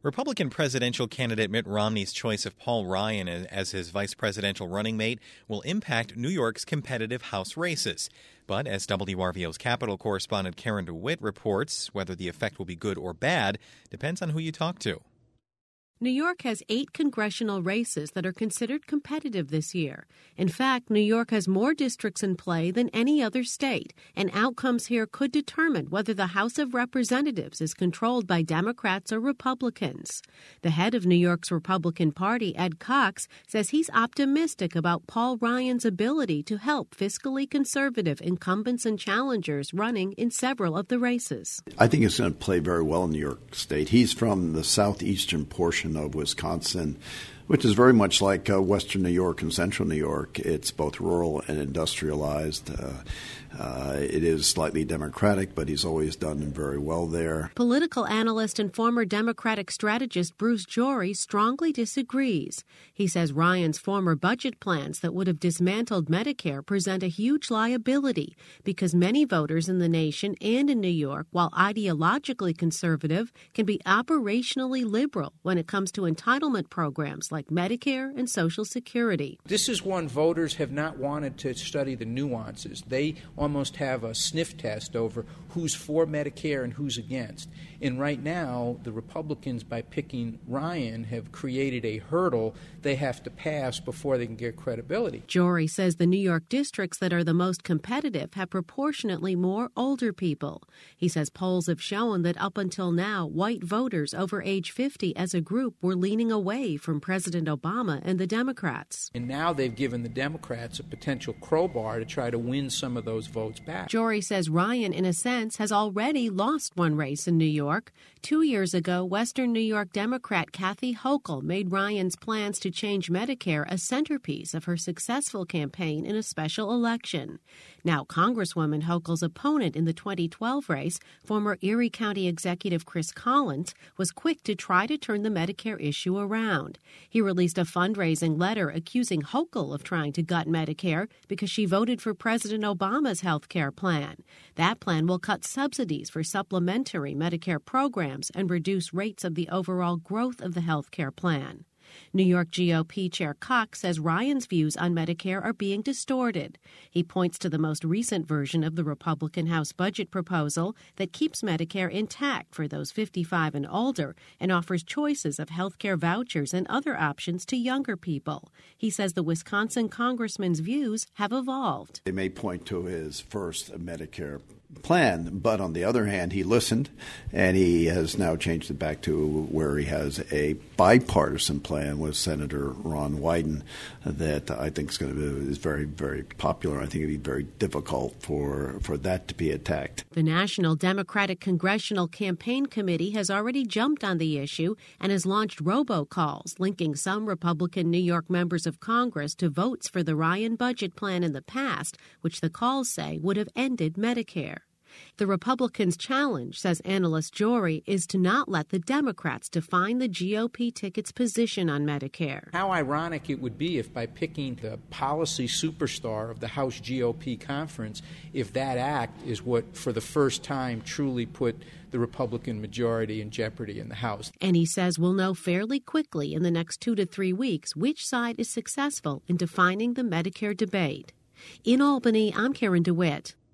Republican presidential candidate Mitt Romney's choice of Paul Ryan as his vice presidential running mate will impact New York's competitive House races. But as WRVO's Capitol correspondent Karen DeWitt reports, whether the effect will be good or bad depends on who you talk to. New York has 8 congressional races that are considered competitive this year. In fact, New York has more districts in play than any other state, and outcomes here could determine whether the House of Representatives is controlled by Democrats or Republicans. The head of New York's Republican Party, Ed Cox, says he's optimistic about Paul Ryan's ability to help fiscally conservative incumbents and challengers running in several of the races. I think it's going to play very well in New York State. He's from the southeastern portion of Wisconsin, which is very much like western New York and central New York. It's both rural and industrialized. It is slightly Democratic, but he's always done very well there. Political analyst and former Democratic strategist Bruce Jory strongly disagrees. He says Ryan's former budget plans that would have dismantled Medicare present a huge liability because many voters in the nation and in New York, while ideologically conservative, can be operationally liberal when it comes to entitlement programs like Medicare and Social Security. This is one voters have not wanted to study the nuances. They almost have a sniff test over who's for Medicare and who's against. And right now, the Republicans, by picking Ryan, have created a hurdle they have to pass before they can get credibility. Jory says the New York districts that are the most competitive have proportionately more older people. He says polls have shown that up until now, white voters over age 50 as a group were leaning away from President Obama and the Democrats. And now they've given the Democrats a potential crowbar to try to win some of those votes back. Jory says Ryan, in a sense, has already lost one race in New York. 2 years ago, Western New York Democrat Kathy Hochul made Ryan's plans to change Medicare a centerpiece of her successful campaign in a special election. Now, Congresswoman Hochul's opponent in the 2012 race, former Erie County Executive Chris Collins, was quick to try to turn the Medicare issue around. He released a fundraising letter accusing Hochul of trying to gut Medicare because she voted for President Obama's health care plan. That plan will cut subsidies for supplementary Medicare programs and reduce rates of the overall growth of the health care plan. New York GOP Chair Cox says Ryan's views on Medicare are being distorted. He points to the most recent version of the Republican House budget proposal that keeps Medicare intact for those 55 and older and offers choices of health care vouchers and other options to younger people. He says the Wisconsin congressman's views have evolved. They may point to his first Medicare plan, but on the other hand, he listened, and he has now changed it back to where he has a bipartisan plan with Senator Ron Wyden that I think is very, very popular. I think it'd be very difficult for that to be attacked. The National Democratic Congressional Campaign Committee has already jumped on the issue and has launched robocalls linking some Republican New York members of Congress to votes for the Ryan budget plan in the past, which the calls say would have ended Medicare. The Republicans' challenge, says analyst Jory, is to not let the Democrats define the GOP ticket's position on Medicare. How ironic it would be if by picking the policy superstar of the House GOP conference, if that act is what, for the first time, truly put the Republican majority in jeopardy in the House. And he says we'll know fairly quickly in the next 2 to 3 weeks which side is successful in defining the Medicare debate. In Albany, I'm Karen DeWitt.